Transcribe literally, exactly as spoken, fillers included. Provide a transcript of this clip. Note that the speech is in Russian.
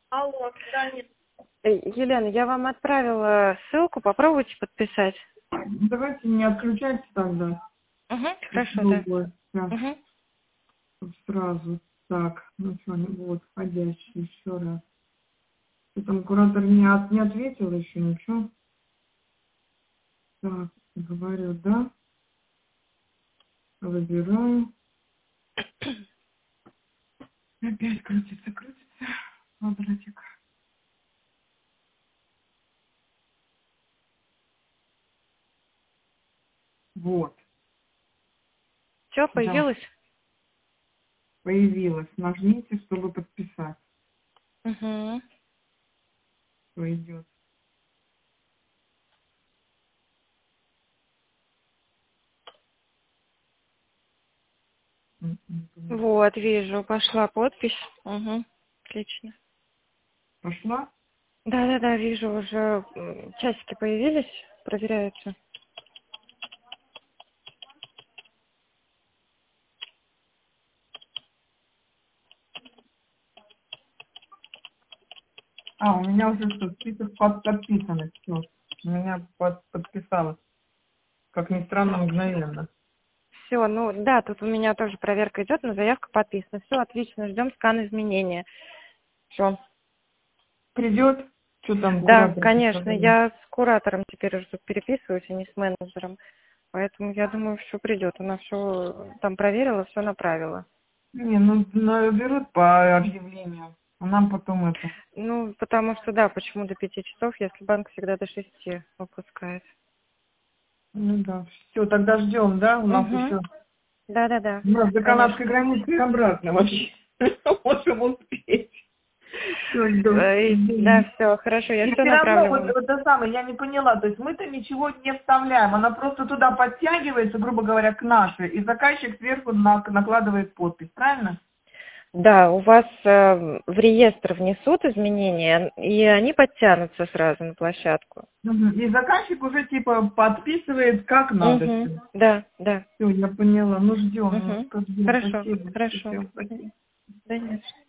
Алло, да, нет. Э, Елена, я вам отправила ссылку, попробуйте подписать. Давайте не отключайте тогда. Угу, хорошо, да. Другой. Так, Угу. сразу. Так, ну что, вот, входящий еще раз. Что там, куратор не, от, не ответил еще ничего? Так, говорю, да. Выбираю. Опять крутится, крутится. Квадратик. Вот. Все, Да, появилось? появилось. Нажмите, чтобы подписать. Угу. Что идет. М, м, м. Вот, вижу, пошла подпись. Угу. Отлично. Пошла? Да-да-да, вижу, уже м, часики появились, проверяются. А, у меня уже что, список под, подписанных. Все. У меня под, подписалось. Как ни странно, мгновенно. Все, ну да, тут у меня тоже проверка идет, но заявка подписана. Все, отлично, ждем скан изменения. Все. Придет? Что там Да, куратор конечно, сказал? я с куратором теперь уже тут переписываюсь, а не с менеджером. Поэтому я думаю, все придет. Она все там проверила, все направила. Не, ну, ну, берут по объявлению, а нам потом это. Ну, потому что да, почему до пяти часов, если банк всегда до шести выпускает. Ну да. Все, тогда ждем, да? У нас Угу. еще. Да-да-да, У нас до канадской конечно. границы и обратно вообще. Можем успеть. Все, ждем. Э, Да, все, хорошо, я И все все равно, направлю вот, вам. вот это самое, я не поняла, то есть мы-то ничего не вставляем, она просто туда подтягивается, грубо говоря, к нашей, и заказчик сверху на- накладывает подпись, правильно? Да, у вас э, в реестр внесут изменения, и они подтянутся сразу на площадку. Мгм. И заказчик уже типа подписывает как надо Угу. все. Да, да. Все, я поняла. Ну ждем, ну Угу. что ждем. Хорошо, Спасибо. хорошо. Всё, спасибо. Да нет.